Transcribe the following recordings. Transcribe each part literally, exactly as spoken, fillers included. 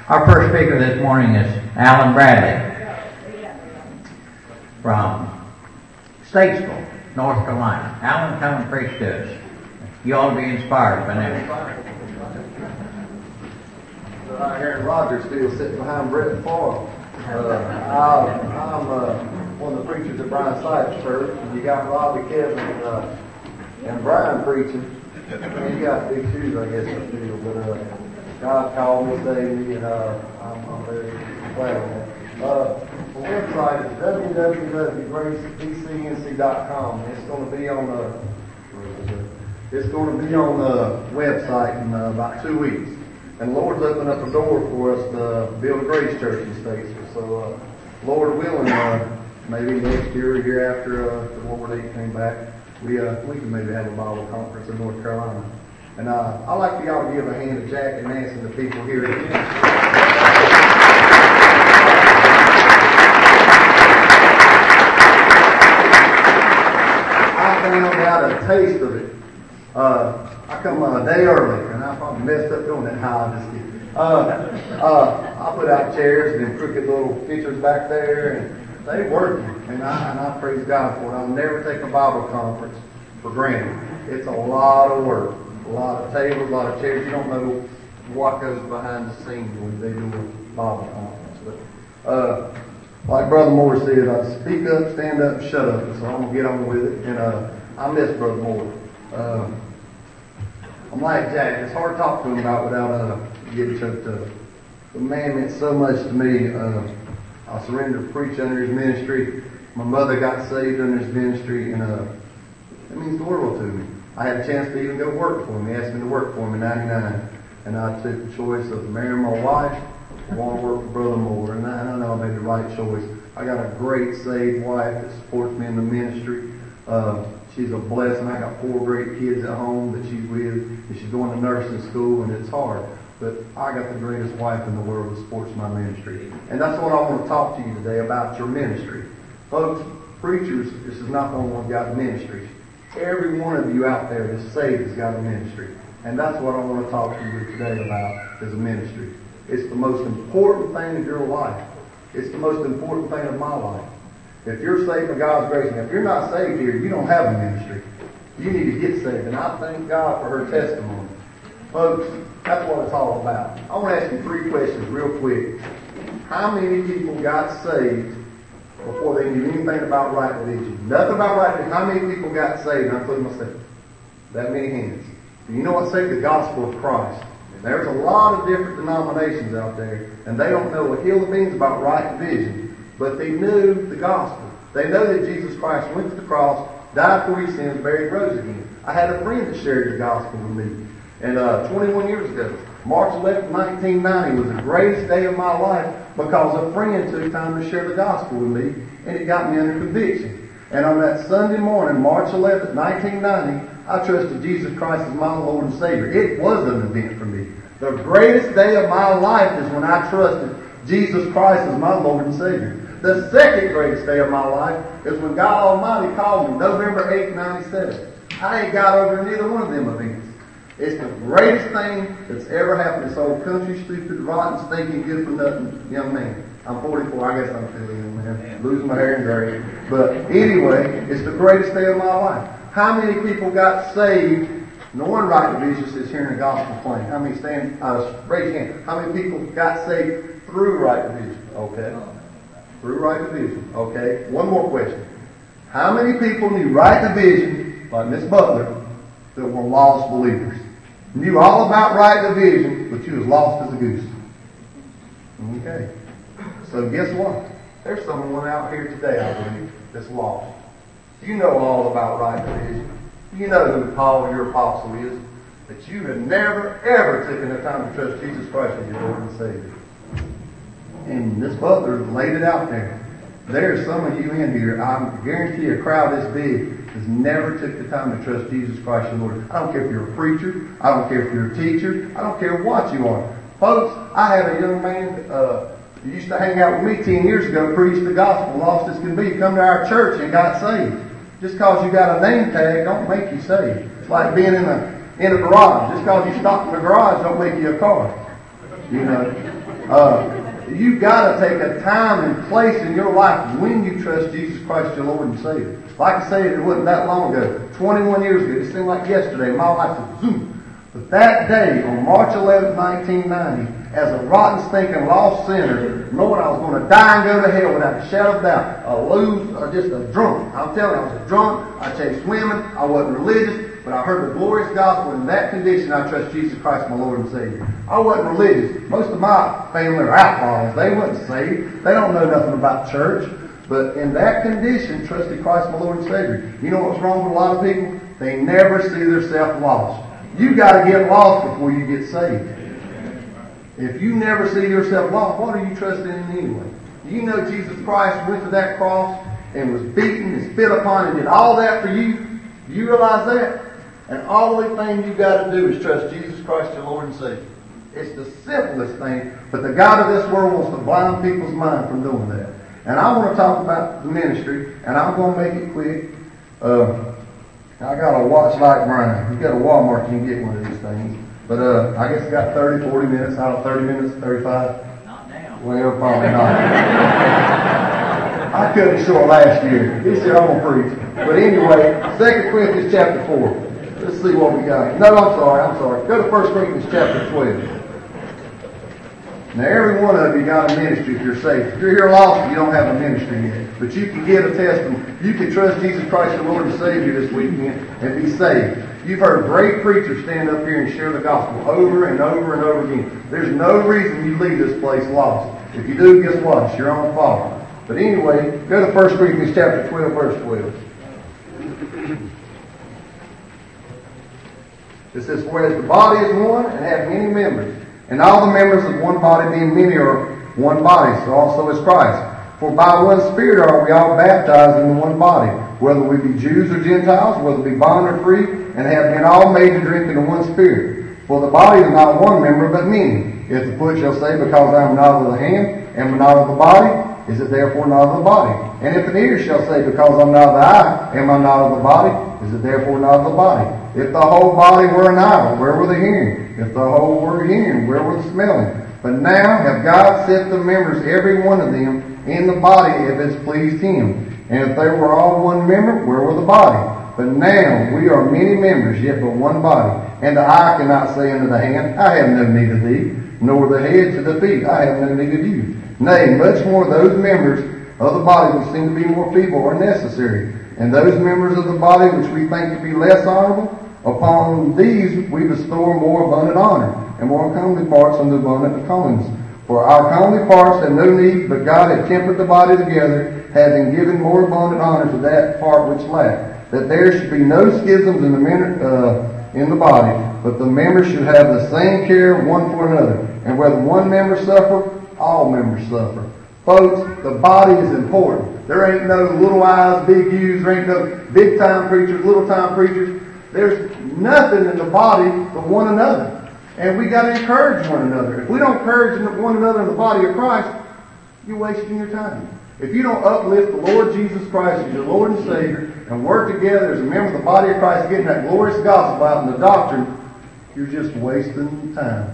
Our first speaker this morning is Alan Bradley from Statesville, North Carolina. Alan, come and preach to us. You ought to be inspired by now. Right here in Rogersville, sitting behind Brett Farr. Uh, I'm, I'm uh, one of the preachers at Brian Sykes Church, and you got Robbie, Kevin, and, uh, and Brian preaching. And you got big shoes, I guess, I feel. But uh, God called me, saved me, and uh, I'm, I'm very glad of that. Uh, the website is w w w dot grace b c n c dot com. It's going to be on the it's going to be on the website in uh, about two weeks. And the Lord's opened up a door for us to build a Grace Church in Statesville. So, uh, Lord willing, uh, maybe next year or year after uh, the Lord came back, we uh, we can maybe have a Bible conference in North Carolina. And uh, I'd like for y'all to give a hand to Jack and Nancy and the people here. I found out a taste of it. Uh, I come a day early, and I probably messed up doing that. How I just did. Uh, uh, I put out chairs and crooked little pictures back there, and they working. And I, and I praise God for it. I'll never take a Bible conference for granted. It's a lot of work, a lot of tables, a lot of chairs. You don't know what goes behind the scenes when they do a Bible conference. But uh, like Brother Moore said, I speak up, stand up, shut up. So I'm gonna get on with it. And uh, I miss Brother Moore. Uh, I'm like Jack. It's hard to talk to him about without uh, getting choked up. The man meant so much to me. Uh, I surrendered to preach under his ministry. My mother got saved under his ministry, and uh, it means the world to me. I had a chance to even go work for him. He asked me to work for him in ninety-nine, and I took the choice of marrying my wife. I want to work for Brother Moore, and I, and I know I made the right choice. I got a great saved wife that supports me in the ministry. Uh, she's a blessing. I got four great kids at home that she's with, and she's going to nursing school, and it's hard. But I got the greatest wife in the world that supports my ministry. And that's what I want to talk to you today about, your ministry. Folks, preachers, this is not the only one who's got a ministry. Every one of you out there that's saved has got a ministry. And that's what I want to talk to you today about, is a ministry. It's the most important thing of your life. It's the most important thing of my life. If you're saved by God's grace, and if you're not saved here, you don't have a ministry. You need to get saved. And I thank God for her testimony. Folks, that's what it's all about. I want to ask you three questions real quick. How many people got saved before they knew anything about right religion? Nothing about right religion. How many people got saved? I'm putting myself. That many hands. Do you know what saved? The gospel of Christ. There's a lot of different denominations out there, and they don't know a hill of beans about right religion. But they knew the gospel. They know that Jesus Christ went to the cross, died for your sins, buried, rose again. I had a friend that shared the gospel with me. And uh, twenty-one years ago, March eleventh, nineteen ninety, was the greatest day of my life because a friend took time to share the gospel with me, and it got me under conviction. And on that Sunday morning, March eleventh, nineteen ninety, I trusted Jesus Christ as my Lord and Savior. It was an event for me. The greatest day of my life is when I trusted Jesus Christ as my Lord and Savior. The second greatest day of my life is when God Almighty called me, November eighth, ninety-seven. I ain't got over neither one of them events. It's the greatest thing that's ever happened to this old country, stupid, rotten, stinking, good for nothing young man. I'm forty-four. I guess I'm still a young man. Losing my hair and gray. But anyway, it's the greatest day of my life. How many people got saved knowing right division is hearing the gospel plain? How many stand? Uh, raise your hand. How many people got saved through right division? Okay. Through right division. Okay. One more question. How many people knew right division, like Miss Butler, that were lost believers? Knew all about right division, but you was lost as a goose. Okay. So guess what? There's someone out here today, I believe, that's lost. You know all about right division. You know who Paul, your apostle, is. But you have never, ever taken the time to trust Jesus Christ as your Lord and Savior. And Miss Butler laid it out there. There's some of you in here, I guarantee a crowd this big has never took the time to trust Jesus Christ as Lord. I don't care if you're a preacher. I don't care if you're a teacher. I don't care what you are. Folks, I had a young man uh, who used to hang out with me ten years ago, preached the gospel, lost as can be, come to our church and got saved. Just because you got a name tag don't make you saved. It's like being in a in a garage. Just because you stop in the garage don't make you a car. You know. Uh, you got to take a time and place in your life when you trust Jesus Christ, your Lord and Savior. Like I said, it wasn't that long ago. twenty-one years ago. It seemed like yesterday. My life was zoom. But that day, on March eleventh, nineteen ninety, as a rotten, stinking, lost sinner, knowing I was going to die and go to hell without a shadow of doubt, a loose, or just a drunk. I'm telling you, I was a drunk. I chased women. I wasn't religious. But I heard the glorious gospel. In that condition, I trust Jesus Christ, my Lord and Savior. I wasn't religious. Most of my family are outlaws. They weren't saved. They don't know nothing about church. But in that condition, trusted Christ, my Lord and Savior. You know what's wrong with a lot of people? They never see themselves lost. You got to get lost before you get saved. If you never see yourself lost, what are you trusting in anyway? You know Jesus Christ went to that cross and was beaten and spit upon and did all that for you. You realize that? And all the thing you got to do is trust Jesus Christ, your Lord and Savior. It's the simplest thing, but the God of this world wants to blind people's mind from doing that. And I want to talk about the ministry, and I'm going to make it quick. Uh, I got a watch like Brian. You got a Walmart, you can get one of these things. But uh, I guess I got thirty, forty minutes out of thirty minutes, thirty-five. Not now. Well, probably not. I cut it short last year. He said I'm going to preach. But anyway, Second Corinthians chapter four. Let's see what we got. No, I'm sorry, I'm sorry. Go to First Corinthians chapter twelve. Now, every one of you got a ministry if you're saved. If you're here lost, you don't have a ministry yet. But you can get a testimony. You can trust Jesus Christ, the Lord and Savior, this weekend and be saved. You've heard great preachers stand up here and share the gospel over and over and over again. There's no reason you leave this place lost. If you do, guess what? It's your own fault. But anyway, go to First Corinthians chapter twelve, verse twelve. It says, whereas the body is one and hath many members, and all the members of one body being many are one body, so also is Christ. For by one Spirit are we all baptized into one body, whether we be Jews or Gentiles, whether we be bond or free, and have been all made to drink into one Spirit. For the body is not one member, but many. If the foot shall say, because I am not of the hand, am not of the body, is it therefore not of the body? And if an ear shall say, because I am not of the eye, am I not of the body, is it therefore not of the body? If the whole body were an eye, where were the hearing? If the whole were hearing, where were the smelling? But now have God set the members, every one of them, in the body if it's pleased Him. And if they were all one member, where were the body? But now we are many members, yet but one body. And the eye cannot say unto the hand, I have no need of thee, nor the head to the feet, I have no need of you. Nay, much more those members of the body which seem to be more feeble are necessary. And those members of the body which we think to be less honorable, upon these we bestow more abundant honor, and more comely parts unto abundant callings. For our comely parts have no need, but God hath tempered the body together, having given more abundant honor to that part which lacked, that there should be no schisms in the men, uh, in the body, but the members should have the same care one for another. And whether one member suffer, all members suffer. Folks, the body is important. There ain't no little I's, big U's. There ain't no big time preachers, little time preachers. There's nothing in the body but one another. And we got to encourage one another. If we don't encourage one another in the body of Christ, you're wasting your time. If you don't uplift the Lord Jesus Christ as your Lord and Savior and work together as a member of the body of Christ, getting that glorious gospel out in the doctrine, you're just wasting time.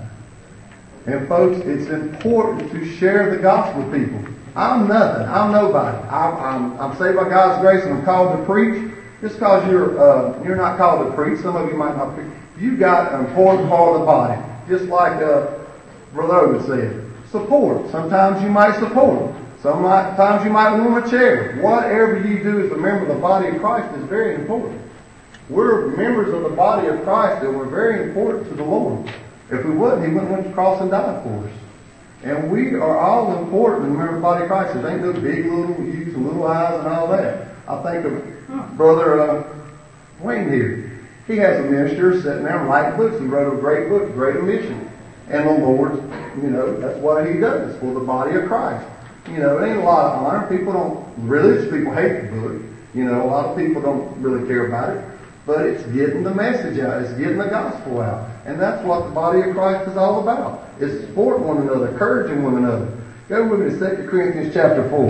And folks, it's important to share the gospel with people. I'm nothing. I'm nobody. I'm, I'm, I'm saved by God's grace and I'm called to preach. Just because you're uh, you're not called to preach, some of you might not preach. You got an important part of the body. Just like uh, Brother Owen said, support. Sometimes you might support. Sometimes you might want a chair. Whatever you do as a member of the body of Christ is very important. We're members of the body of Christ and we're very important to the Lord. If we wouldn't, He wouldn't went to the cross and died for us. And we are all important in the member of the body of Christ. There ain't no big little U's and little I's and all that. I think of Brother uh, Wayne here. He has a minister sitting there writing books. He wrote a great book, Great Omission. And the Lord, you know, that's what He does for the body of Christ. You know, it ain't a lot of honor. People don't, religious people hate the book. You know, a lot of people don't really care about it. But it's getting the message out. It's getting the gospel out. And that's what the body of Christ is all about. It's supporting one another, encouraging one another. Go with me to Second Corinthians chapter four.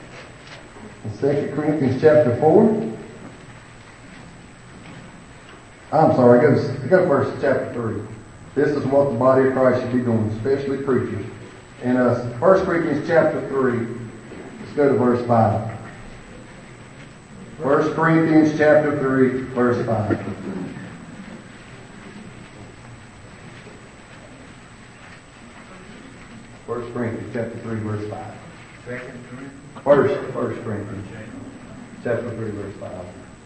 In Second Corinthians chapter four. I'm sorry, go, go first to chapter three. This is what the body of Christ should be doing, especially preachers. In uh, First Corinthians chapter three, let's go to verse five. First Corinthians chapter three, verse five. First Corinthians chapter three, verse five. Second Corinthians. First, First Corinthians chapter three, verse five.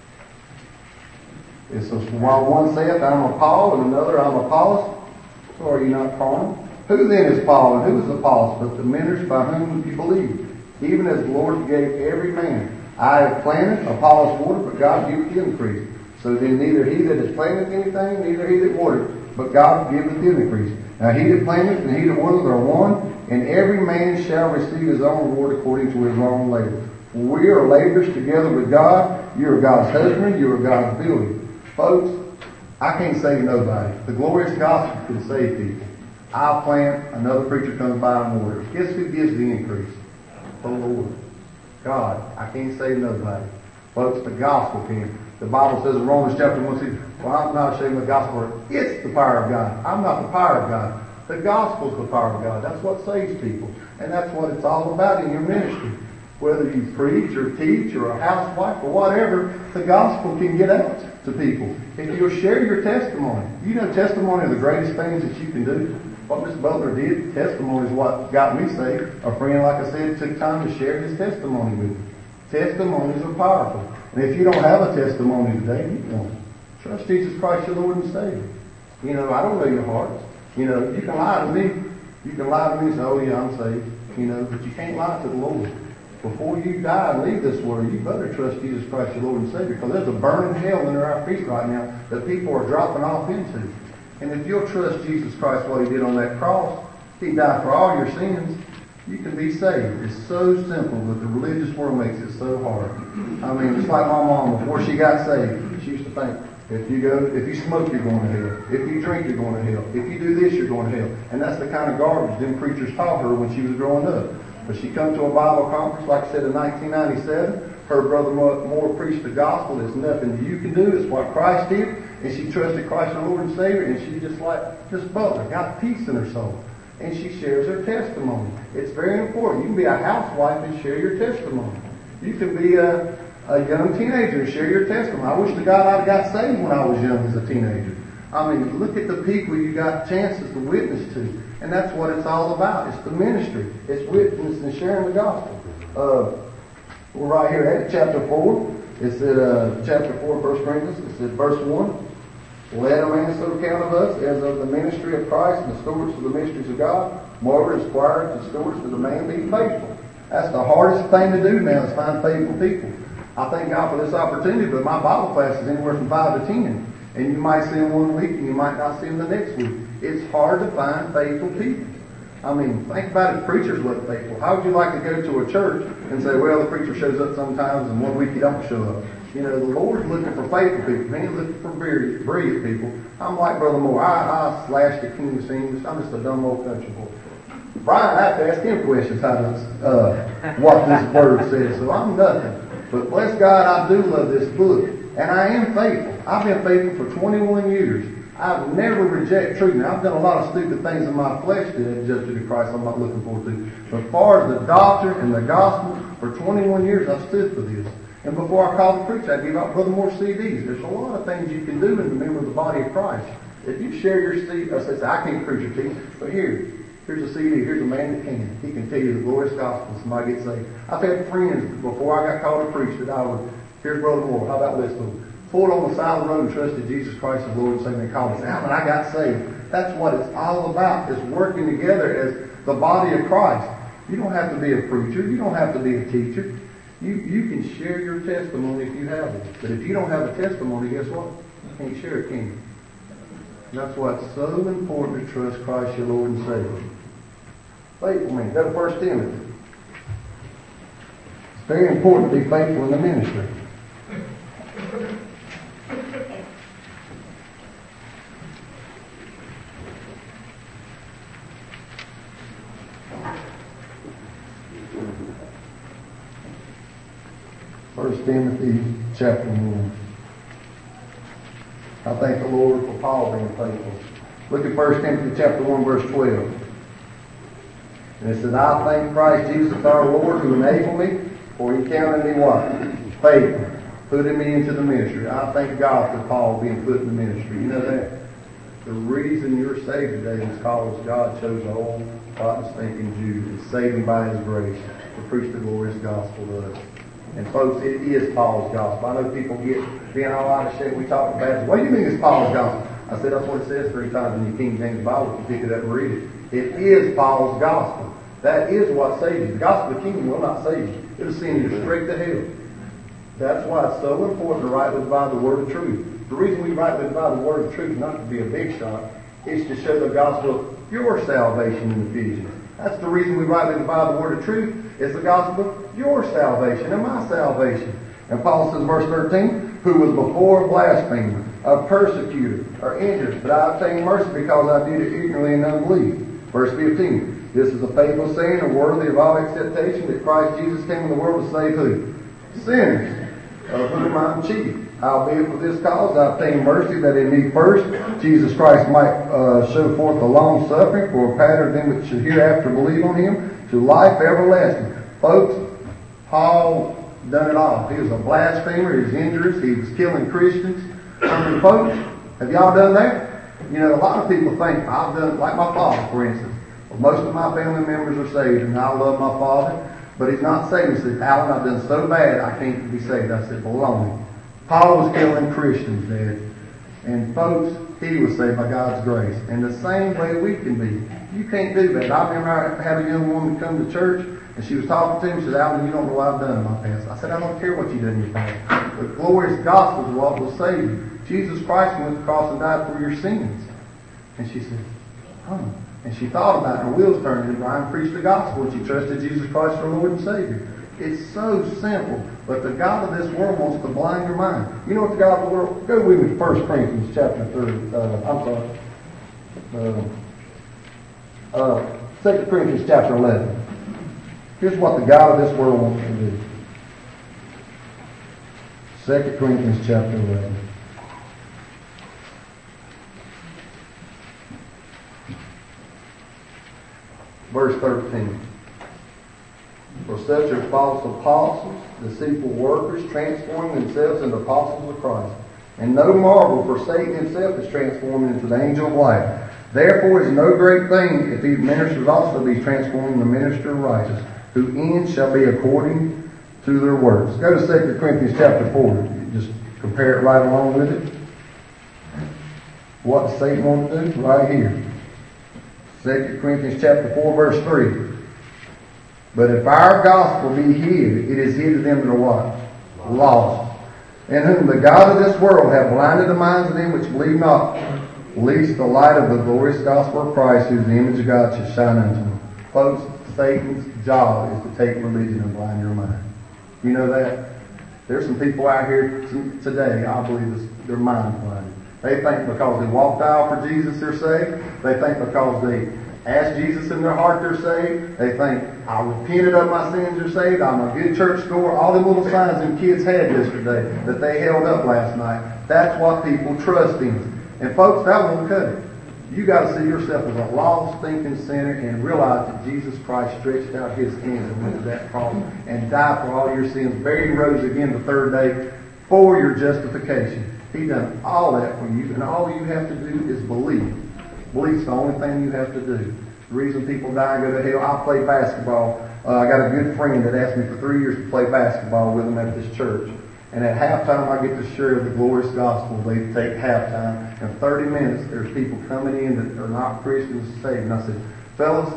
It says, while one saith, I'm of Paul, and another, I'm of Apollos, so are you not carnal? Who then is Paul, and who is Apollos, but the ministers by whom you believe? Even as the Lord gave every man. I have planted, Apollos watered, but God giveth the increase. So then neither he that has planted anything, neither he that watered, but God giveth the increase. Now he that planteth and he that watered are one, and every man shall receive his own reward according to his own labor. For we are laborers together with God. You are God's husband, you are God's building. Folks, I can't save nobody. The glorious gospel can save people. I'll plant, another preacher comes by and waters. Guess who gives the increase? The Lord. God. I can't save nobody. Folks, the gospel can. The Bible says in Romans chapter one, six, well, I'm not ashamed of the gospel. It's the power of God. I'm not the power of God. The gospel's the power of God. That's what saves people. And that's what it's all about in your ministry. Whether you preach or teach or a housewife or whatever, the gospel can get out to people. If you'll share your testimony. You know, testimony are the greatest things that you can do. What Mister Butler did, testimony is what got me saved. A friend, like I said, took time to share his testimony with me. Testimonies are powerful. And if you don't have a testimony today, you don't. Trust Jesus Christ your Lord and Savior. You know, I don't know your hearts. You know, you can lie to me. You can lie to me and say, oh yeah, I'm saved. You know, but you can't lie to the Lord. Before you die and leave this world, you better trust Jesus Christ your Lord and Savior, because there's a burning hell under our feet right now that people are dropping off into. And if you'll trust Jesus Christ, what He did on that cross, He died for all your sins, you can be saved. It's so simple, but the religious world makes it so hard. I mean, it's like my mom, before she got saved, she used to think, if you go, if you smoke, you're going to hell. If you drink, you're going to hell. If you do this, you're going to hell. And that's the kind of garbage them preachers taught her when she was growing up. But she come to a Bible conference, like I said, in nineteen ninety-seven. Her brother Moore preached the gospel. There's nothing you can do. It's what Christ did. And she trusted Christ, her Lord and Savior. And she just like, just Butler, got peace in her soul. And she shares her testimony. It's very important. You can be a housewife and share your testimony. You can be a, a young teenager and share your testimony. I wish to God I'd got saved when I was young as a teenager. I mean, look at the people you got chances to witness to. And that's what it's all about. It's the ministry. It's witness and sharing the gospel. Uh, we're right here at chapter four. It's at uh, chapter four, First Corinthians. It's at verse one. Let a man so count of us as of the ministry of Christ and the stewards of the mysteries of God. Moreover, as squires and stewards, that a man be faithful. That's the hardest thing to do now, is find faithful people. I thank God for this opportunity, but my Bible class is anywhere from five to ten. And you might see them one week and you might not see them the next week. It's hard to find faithful people. I mean, think about it, preachers look faithful. How would you like to go to a church and say, well, the preacher shows up sometimes and one week he don't show up? You know, the Lord's looking for faithful people. He ain't looking for brilliant, brilliant people. I'm like Brother Moore. I, I slashed the King's English. I'm just a dumb old country boy. Brian, I have to ask him questions how to, uh, what this word says. So I'm nothing. But bless God, I do love this book. And I am faithful. I've been faithful for twenty-one years. I've never rejected truth. Now, I've done a lot of stupid things in my flesh that have judged to Christ I'm not looking forward to. But as far as the doctrine and the gospel, for twenty-one years I've stood for this. And before I called the preacher, I gave out Brother Moore C Ds. There's a lot of things you can do in the member of the body of Christ. If you share your C D, I say, I can't preach it to you, but here, here's a C D. Here's a man that can. He can tell you the glorious gospel. Somebody gets saved. I've had friends before I got called to preach that I would, here's Brother Moore. How about this one? Pulled on the side of the road and trusted Jesus Christ as Lord and Savior and called us out, and I got saved. That's what it's all about, is working together as the body of Christ. You don't have to be a preacher. You don't have to be a teacher. You you can share your testimony if you have it. But if you don't have a testimony, guess what? You can't share it, can you? And that's why it's so important to trust Christ your Lord and Savior. Faithful man. Go to First Timothy. It's very important to be faithful in the ministry. First Timothy chapter one. I I thank the Lord for Paul being faithful. Look at First Timothy chapter one, verse twelve. And it says, I thank Christ Jesus our Lord who enabled me, for he counted me what? Faithful, putting me into the ministry. I thank God for Paul being put in the ministry. You know that? The reason you're saved today is because God chose the old, rotten, stinking Jew and saved him by his grace to preach the glorious gospel to us. And folks, it is Paul's gospel. I know people get being all out of shape. We talk about it. What do you mean it's Paul's gospel? I said that's what it says three times in the King James Bible. If you pick it up and read it. It is Paul's gospel. That is what saves you. The gospel of the kingdom will not save you. It'll send you straight to hell. That's why it's so important to rightly divide the word of truth. The reason we rightly divide the word of truth is not to be a big shot. It's to show the gospel of your salvation in Ephesians. That's the reason we rightly divide the word of truth. It's the gospel of your salvation and my salvation. And Paul says, verse thirteen, who was before a blasphemer, a persecutor, or injured, but I obtained mercy because I did it ignorantly and unbelief. Verse fifteen, this is a faithful saying and worthy of all acceptation that Christ Jesus came in the world to save who? Sinners, of whom I am chief. Howbeit for this cause I obtained mercy, that in me first Jesus Christ might uh, show forth the long suffering for a pattern of them which should hereafter believe on him to life everlasting. Folks, Paul done it all. He was a blasphemer, he was injurious, he was killing Christians. I mean, folks, have y'all done that? You know, a lot of people think, I've done, like my father, for instance. Well, most of my family members are saved, and I love my father, but he's not saved. He said, Alan, I've done so bad, I can't be saved. I said, baloney. Paul was killing Christians, Dad. And folks, he was saved by God's grace. And the same way we can be. You can't do that. I remember I had a young woman come to church, and she was talking to me. She said, Alan, you don't know what I've done in my past. I said, I don't care what you've done in your past. The glorious gospel is what will save you. Jesus Christ went to the cross and died for your sins. And she said, huh. And she thought about it, and her wheels turned, and Brian preached the gospel, and she trusted Jesus Christ her Lord and Savior. It's so simple, but the God of this world wants to blind your mind. You know what the God of the world... Go with me to First Corinthians chapter three. Uh, I'm sorry. Uh, uh, Second Corinthians chapter eleven. Here's what the God of this world wants to do. Second Corinthians chapter eleven. Verse thirteen. For such are false apostles, deceitful workers, transforming themselves into apostles of Christ. And no marvel, for Satan himself is transformed into the angel of light. Therefore it is no great thing if these ministers also be transformed into the minister of righteousness, whose end shall be according to their works. Go to Second Corinthians chapter four. Just compare it right along with it. What does Satan want to do? Right here. Second Corinthians chapter four, verse three. But if our gospel be hid, it is hid to them that are what? Lost. In whom the God of this world hath blinded the minds of them which believe not, lest the light of the glorious gospel of Christ, who is the image of God, should shine unto them. Folks, Satan's job is to take religion and blind your mind. You know that? There's some people out here today, I believe this, they're mind blinded. They think because they walked out for Jesus they're saved. They think because they asked Jesus in their heart they're saved. They think, I repented of my sins, they're saved. I'm a good church goer. All the little signs them kids had yesterday that they held up last night. That's what people trust in. And folks, that won't cut it. You got to see yourself as a lost, thinking sinner and realize that Jesus Christ stretched out his hands and went to that cross and died for all your sins, buried and rose again the third day for your justification. He done all that for you, and all you have to do is believe. Belief's the only thing you have to do. The reason people die and go to hell, I play basketball. Uh, I got a good friend that asked me for three years to play basketball with him at this church. And at halftime, I get to share the glorious gospel. They take halftime. In thirty minutes, there's people coming in that are not Christians saved. And I said, fellas,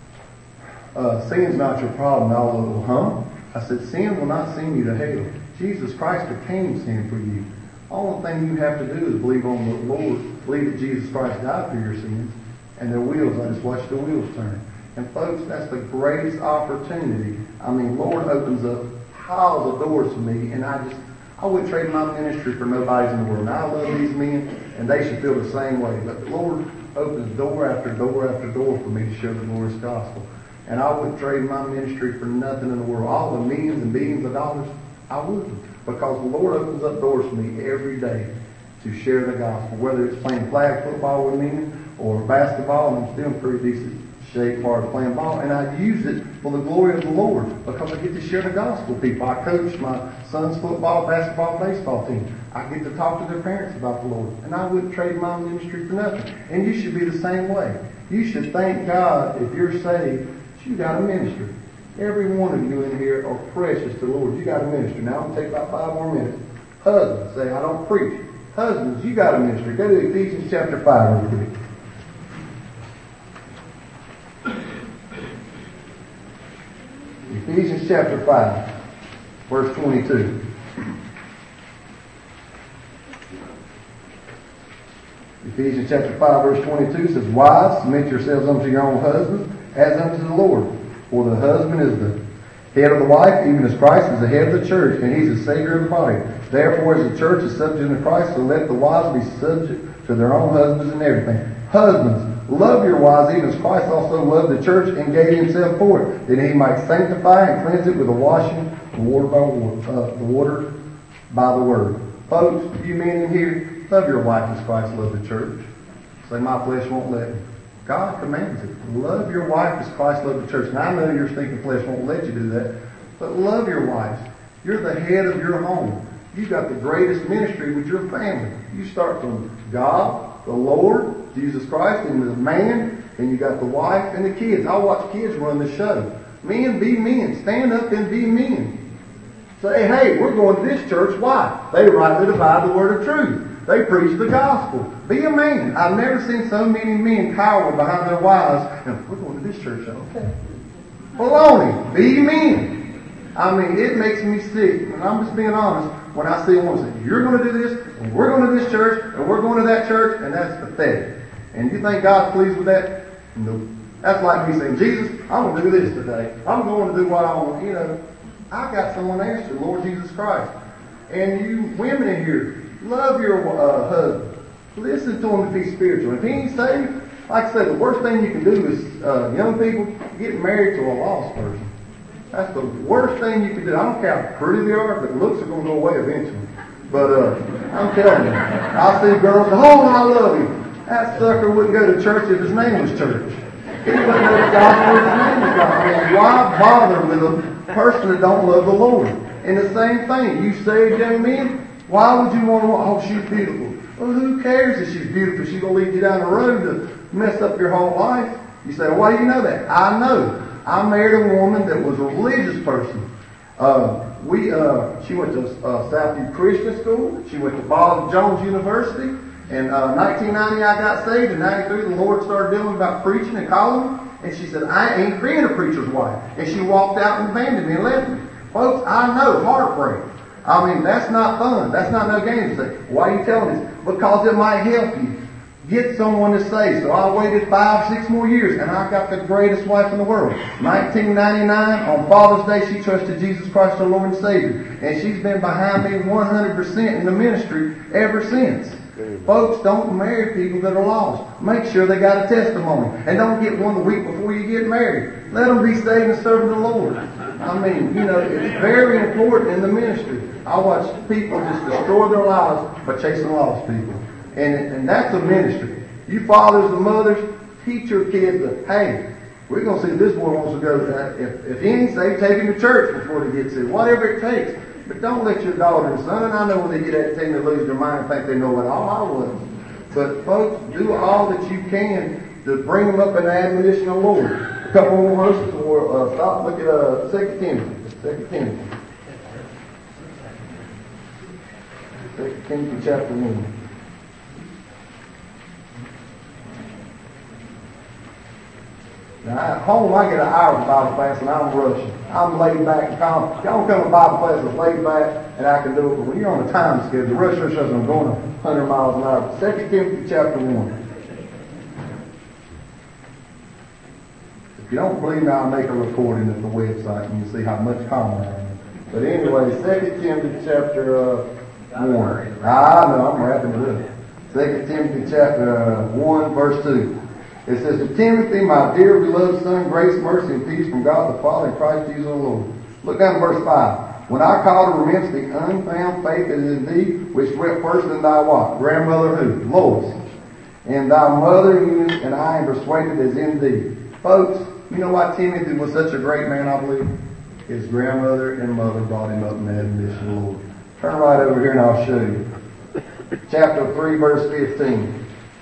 uh, sin's not your problem. And all of them, huh? I said, sin will not send you to hell. Jesus Christ became sin for you. All the thing you have to do is believe on the Lord. Believe that Jesus Christ died for your sins. And their wheels, I just watched the wheels turn. And folks, that's the greatest opportunity. I mean, Lord opens up piles of doors for me, and I just, I wouldn't trade my ministry for nobody's in the world. Now, I love these men, and they should feel the same way. But the Lord opens door after door after door for me to share the glorious gospel. And I wouldn't trade my ministry for nothing in the world. All the millions and billions of dollars, I wouldn't. Because the Lord opens up doors for me every day. to share the gospel, whether it's playing flag football with me or basketball, and I'm still in pretty decent shape part of playing ball, and I use it for the glory of the Lord because I get to share the gospel with people. I coach my son's football, basketball, baseball team. I get to talk to their parents about the Lord, and I wouldn't trade my ministry for nothing. And you should be the same way. You should thank God if you're saved, you got a ministry. Every one of you in here are precious to the Lord. You got a ministry. Now I'm going to take about five more minutes. Husbands, say, I don't preach. Husbands, you got a ministry. Go to Ephesians chapter five real quick. Ephesians chapter five, verse twenty-two. Ephesians chapter five, verse twenty-two says, Wives, submit yourselves unto your own husbands, as unto the Lord. For the husband is the head of the wife, even as Christ is the head of the church, and he's the Savior of the body. Therefore, as the church is subject to Christ, so let the wives be subject to their own husbands in everything. Husbands, love your wives, even as Christ also loved the church and gave himself for it, that he might sanctify and cleanse it with the washing, the water by water, uh, the water by the word. Folks, you men in here, love your wife as Christ loved the church. Say, my flesh won't let me. God commands it. Love your wife as Christ loved the church. Now I know your stinking flesh won't let you do that, but love your wives. You're the head of your home. You've got the greatest ministry with your family. You start from God, the Lord, Jesus Christ, and the man, and you got the wife and the kids. I watch kids run the show. Men, be men. Stand up and be men. Say, hey, we're going to this church. Why? They rightly divide the word of truth. They preach the gospel. Be a man. I've never seen so many men cower behind their wives. And we're going to this church. Okay. Baloney. Be men. I mean, it makes me sick. And I'm just being honest. When I see one say, you're going to do this, and we're going to this church, and we're going to that church, and that's pathetic. And you think God's pleased with that? No. That's like me saying, Jesus, I'm going to do this today. I'm going to do what I want. You know, I got someone to answer, Lord Jesus Christ. And you women in here, love your uh, husband. Listen to him to be spiritual. If he ain't saved, like I said, the worst thing you can do is, uh, young people, get married to a lost person. That's the worst thing you can do. I don't care how pretty they are, but looks are going to go away eventually. But uh, I'm telling you, I see girls, oh, I love him. That sucker wouldn't go to church if his name was church. He wouldn't go to gospel if his name was gospel. I mean, why bother with a person that don't love the Lord? And the same thing, you saved young men, why would you want to, oh, she's beautiful. Well, who cares if she's beautiful? She's going to lead you down the road to mess up your whole life. You say, well, why do you know that? I know. I married a woman that was a religious person. Uh, we, uh, she went to uh, Southview Christian School. She went to Bob Jones University. In uh, nineteen ninety, I got saved. In ninety-three, the Lord started dealing about preaching and calling. And she said, I ain't being a preacher's wife. And she walked out and abandoned me and left me. Folks, I know, heartbreak. I mean, that's not fun. That's not no game to say. Why are you telling this? Because it might help you get someone to say. So I waited five, six more years, and I got the greatest wife in the world. nineteen ninety-nine, on Father's Day, she trusted Jesus Christ, her Lord and Savior. And she's been behind me one hundred percent in the ministry ever since. Amen. Folks, don't marry people that are lost. Make sure they got a testimony. And don't get one the week before you get married. Let them be saved and serving the Lord. I mean, you know, it's very important in the ministry. I watch people just destroy their lives by chasing lost people. And, and that's a ministry. You fathers and mothers, teach your kids that, hey, we're going to see this boy wants to go to that. If, if he ain't saved, take him to church before he gets there. Whatever it takes. But don't let your daughter and son, and I know when they get at ten, they lose their mind and think they know what all I was. But folks, do all that you can to bring them up in the admonition of the Lord. A couple more verses or uh, stop, look at uh, Second Timothy. Second Timothy. Second Timothy chapter one. Now, at home, I get an hour of Bible class, and I'm rushing. I'm laid back and calm. Y'all come to Bible class that's laid back, and I can do it. But when you're on a time schedule, rush, rush, rush, I'm going one hundred miles an hour. Second Timothy chapter one. If you don't believe me, I'll make a recording at the website, and you'll see how much calmer I am. But anyway, Second Timothy chapter uh, one. I know, I'm wrapping it up. Second Timothy chapter uh, one, verse two. It says, to Timothy, my dear beloved son, grace, mercy, and peace from God the Father and Christ Jesus our Lord. Look down to verse five. When I call to remembrance the unfound faith that is in thee, which dwelt first in thy what? Grandmother who? Lois. And thy mother Eunice and I am persuaded is in thee. Folks, you know why Timothy was such a great man, I believe? His grandmother and mother brought him up in the admonition of the Lord. Turn right over here and I'll show you. Chapter three, verse fifteen.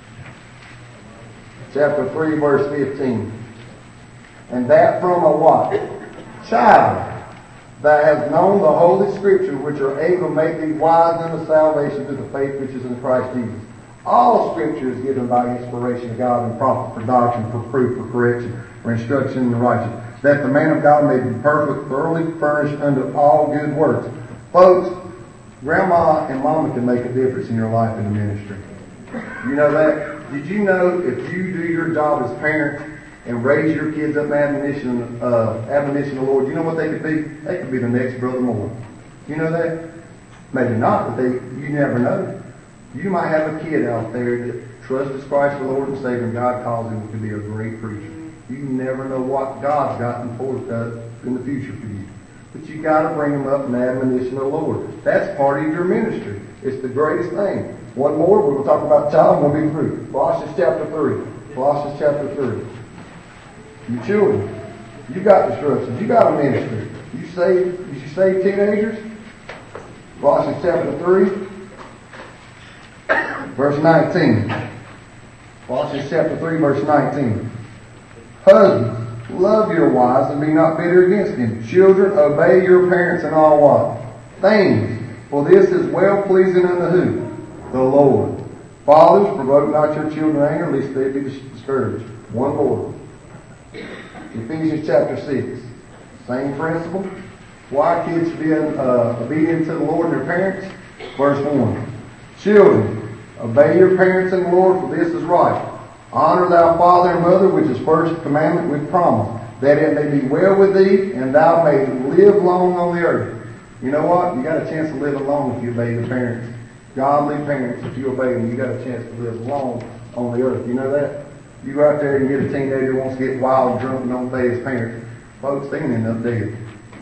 Chapter three, verse fifteen. And that from a what? Child. Thou hast known the Holy Scriptures, which are able to make thee wise unto salvation through the faith which is in Christ Jesus. All Scripture is given by inspiration of God and profit for doctrine, for proof, for correction, for instruction in the righteous, that the man of God may be perfect, thoroughly furnished unto all good works. Folks, Grandma and Mama can make a difference in your life in the ministry. You know that? Did you know if you do your job as parents and raise your kids up in admonition, uh, admonition of the Lord, you know what they could be? They could be the next Brother Moore. You know that? Maybe not, but they, you never know. You might have a kid out there that trusts Christ the Lord and Savior, and God calls him to be a great preacher. You never know what God's got in, for, uh, in the future for you. But you got to bring them up in admonition of the Lord. That's part of your ministry. It's the greatest thing. One more, we're going to talk about child, and we'll be through. Colossians chapter three. Colossians chapter three. You children, you got instructions. You got a ministry. You save, you save teenagers? Colossians chapter three. Verse nineteen. Colossians chapter three, verse nineteen. Husbands, love your wives and be not bitter against them. Children, obey your parents in all what? Things. For this is well pleasing unto who? The Lord. Fathers, provoke not your children to anger, lest they be discouraged. One more. Ephesians chapter six. Same principle. Why kids should be uh, obedient to the Lord and their parents? Verse one. Children, obey your parents in the Lord, for this is right. Honor thy father and mother, which is first commandment with promise, that it may be well with thee, and thou may live long on the earth. You know what? You got a chance to live long if you obey the parents. Godly parents, if you obey them, you got a chance to live long on the earth. You know that? You go out there and get a teenager who wants to get wild and drunk and don't obey his parents. Folks, they can end up dead.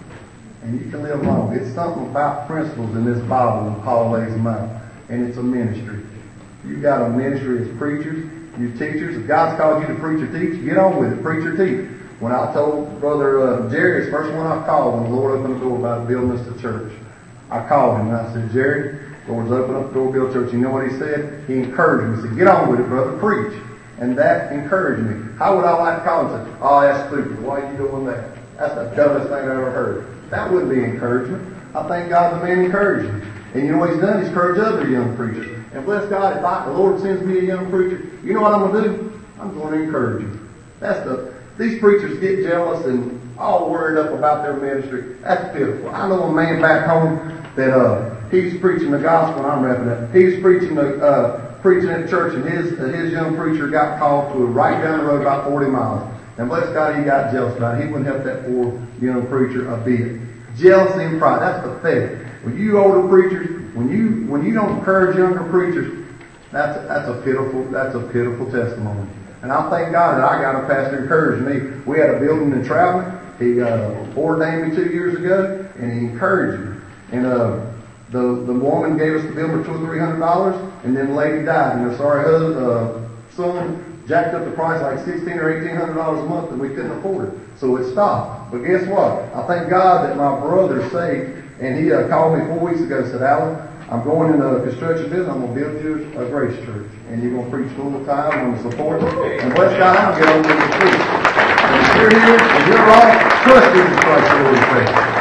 And you can live long. It's something about principles in this Bible when Paul lays them out. And it's a ministry. You got a ministry as preachers, you teachers. If God's called you to preach or teach, get on with it. Preach or teach. When I told Brother uh, Jerry, it's the first one I called when the Lord opened the door about building us the church. I called him and I said, Jerry, the Lord's opened up the door to build a church. You know what he said? He encouraged me. He said, get on with it, brother. Preach. And that encouraged me. How would I like to call him and say, oh, that's stupid. Why are you doing that? That's the dumbest thing I ever heard. That wouldn't be encouragement. I thank God the man encouraged me. And you know what he's done? He's encouraged other young preachers. And bless God, if I, the Lord sends me a young preacher, you know what I'm going to do? I'm going to encourage him. That's the, these preachers get jealous and all worried up about their ministry. That's pitiful. I know a man back home that, uh, he's preaching the gospel, and I'm wrapping up. He's preaching the, uh, preaching at church, and his, uh, his young preacher got called to right down the road about forty miles. And bless God, he got jealous about it. He wouldn't help that poor young preacher a bit. Jealousy and pride, that's pathetic. When you older preachers, when you when you don't encourage younger preachers, that's that's a pitiful that's a pitiful testimony. And I thank God that I got a pastor encouraged me. We had a building in Traveling. He uh, ordained me two years ago, and he encouraged me. And uh, the the woman gave us the building for two or three hundred dollars, and then the lady died. And her sorry husband, uh, son jacked up the price like sixteen or eighteen hundred dollars a month, and we couldn't afford it, so it stopped. But guess what? I thank God that my brother saved. And he uh, called me four weeks ago and said, Alan, I'm going into the construction business. I'm going to build you a grace church. And you're going to preach full time. I'm going to support you. And bless God, I'm going to get over the street. And if you're here, and you're right, trust Jesus Christ, the Lord and Savior.